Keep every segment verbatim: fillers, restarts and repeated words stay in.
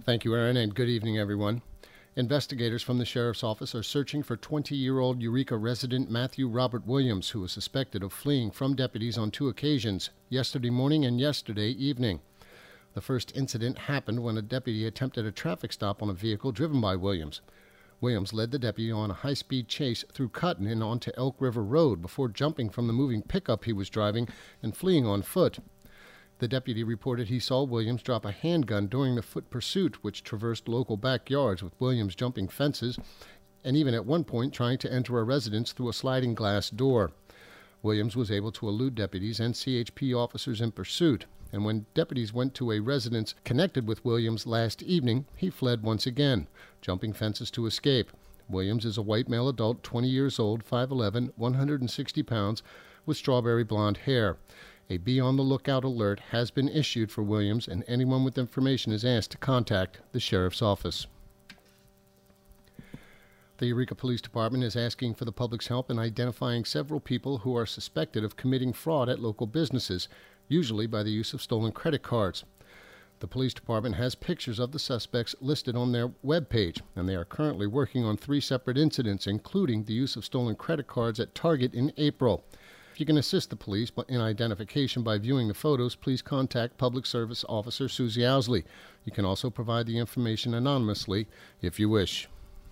Thank you, Aaron, and good evening, everyone. Investigators from the Sheriff's Office are searching for twenty-year-old Eureka resident Matthew Robert Williams, who was suspected of fleeing from deputies on two occasions, yesterday morning and yesterday evening. The first incident happened when a deputy attempted a traffic stop on a vehicle driven by Williams. Williams led the deputy on a high-speed chase through Cotton and onto Elk River Road before jumping from the moving pickup he was driving and fleeing on foot. The deputy reported he saw Williams drop a handgun during the foot pursuit, which traversed local backyards, with Williams jumping fences and even at one point trying to enter a residence through a sliding glass door. Williams was able to elude deputies and C H P officers in pursuit, and when deputies went to a residence connected with Williams last evening, he fled once again, jumping fences to escape. Williams is a white male adult, twenty years old, five eleven, one hundred sixty pounds, with strawberry blonde hair. A Be on the Lookout alert has been issued for Williams, and anyone with information is asked to contact the Sheriff's Office. The Eureka Police Department is asking for the public's help in identifying several people who are suspected of committing fraud at local businesses, usually by the use of stolen credit cards. The police department has pictures of the suspects listed on their webpage, and they are currently working on three separate incidents, including the use of stolen credit cards at Target in April. If you can assist the police in identification by viewing the photos, please contact Public Service Officer Susie Owsley. You can also provide the information anonymously if you wish.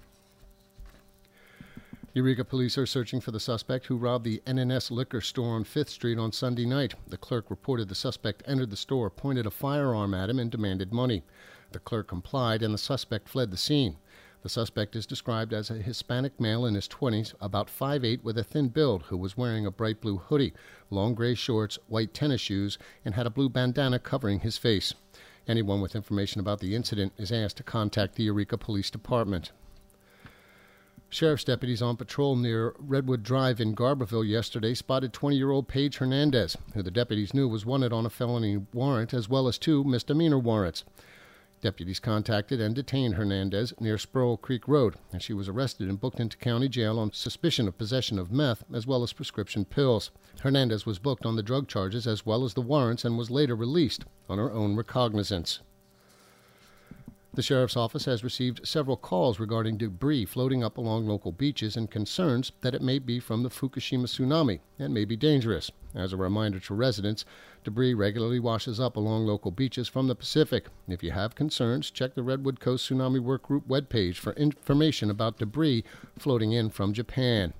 Eureka police are searching for the suspect who robbed the N and S liquor store on fifth street on Sunday night. The clerk reported the suspect entered the store, pointed a firearm at him, and demanded money. The clerk complied, and the suspect fled the scene. The suspect is described as a Hispanic male in his twenties, about five eight, with a thin build, who was wearing a bright blue hoodie, long gray shorts, white tennis shoes, and had a blue bandana covering his face. Anyone with information about the incident is asked to contact the Eureka Police Department. Sheriff's deputies on patrol near Redwood Drive in Garberville yesterday spotted twenty-year-old Paige Hernandez, who the deputies knew was wanted on a felony warrant as well as two misdemeanor warrants. Deputies contacted and detained Hernandez near Sproul Creek Road, and she was arrested and booked into county jail on suspicion of possession of meth as well as prescription pills. Hernandez was booked on the drug charges as well as the warrants and was later released on her own recognizance. The Sheriff's Office has received several calls regarding debris floating up along local beaches and concerns that it may be from the Fukushima tsunami and may be dangerous. As a reminder to residents, debris regularly washes up along local beaches from the Pacific. If you have concerns, check the Redwood Coast Tsunami Work Group webpage for information about debris floating in from Japan.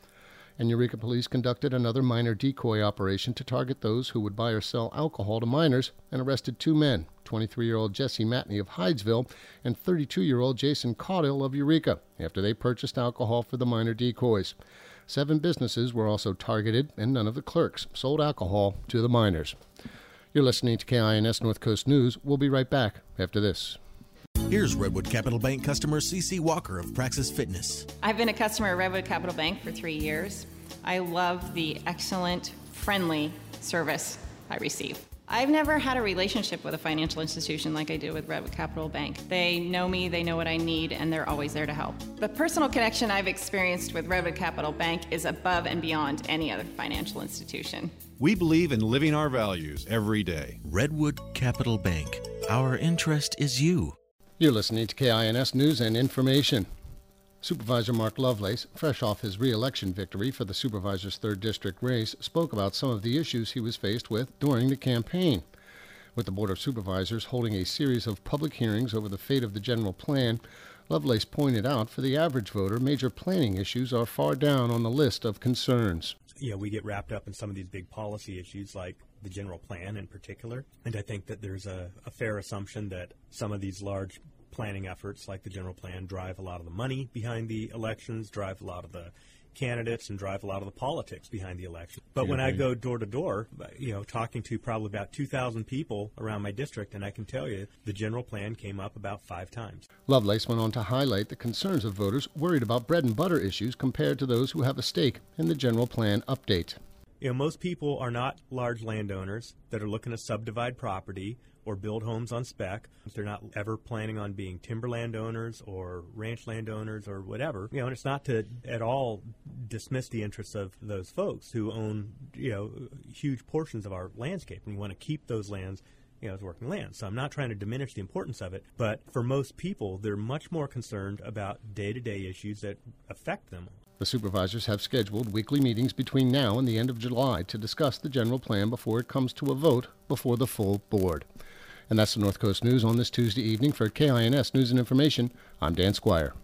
And Eureka Police conducted another minor decoy operation to target those who would buy or sell alcohol to minors and arrested two men, twenty-three-year-old Jesse Matney of Hydesville and thirty-two-year-old Jason Caudill of Eureka, after they purchased alcohol for the minor decoys. Seven businesses were also targeted, and none of the clerks sold alcohol to the minors. You're listening to K I N S North Coast News. We'll be right back after this. Here's Redwood Capital Bank customer C C Walker of Praxis Fitness. I've been a customer at Redwood Capital Bank for three years. I love the excellent, friendly service I receive. I've never had a relationship with a financial institution like I did with Redwood Capital Bank. They know me, they know what I need, and they're always there to help. The personal connection I've experienced with Redwood Capital Bank is above and beyond any other financial institution. We believe in living our values every day. Redwood Capital Bank. Our interest is you. You're listening to K I N S News and Information. Supervisor Mark Lovelace, fresh off his re-election victory for the Supervisor's third District race, spoke about some of the issues he was faced with during the campaign. With the Board of Supervisors holding a series of public hearings over the fate of the general plan, Lovelace pointed out for the average voter, major planning issues are far down on the list of concerns. You know, we get wrapped up in some of these big policy issues like the general plan in particular, and I think that there's a, a fair assumption that some of these large planning efforts like the general plan drive a lot of the money behind the elections, drive a lot of the candidates, and drive a lot of the politics behind the election. But when I go door to door, you know, talking to probably about two thousand people around my district, and I can tell you the general plan came up about five times. Lovelace went on to highlight the concerns of voters worried about bread and butter issues compared to those who have a stake in the general plan update. You know, most people are not large landowners that are looking to subdivide property or build homes on spec. They're not ever planning on being timber landowners or ranch landowners or whatever. You know, and it's not to at all dismiss the interests of those folks who own, you know, huge portions of our landscape. And we want to keep those lands you know, as working land. So I'm not trying to diminish the importance of it, but for most people, they're much more concerned about day-to-day issues that affect them. The supervisors have scheduled weekly meetings between now and the end of July to discuss the general plan before it comes to a vote before the full board. And that's the North Coast News on this Tuesday evening. For K I N S News and Information, I'm Dan Squire.